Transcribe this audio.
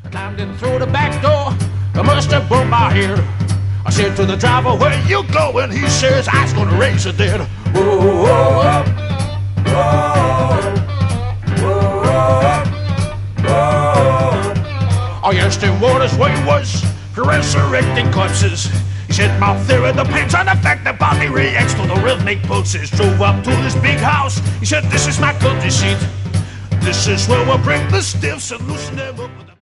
I climbed in through the back door. I must have broke my head. I said to the driver, "Where you going?" He says, "I was gonna raise the dead." Whoa, whoa, whoa, whoa, whoa. Oh, yes, Tim Waters' way was resurrecting corpses. He said, "My theory depends on the fact that body reacts to the rhythmic pulses." Drove up to this big house. He said, "This is my country seat. This is where we'll bring the stiffs and loosen them up."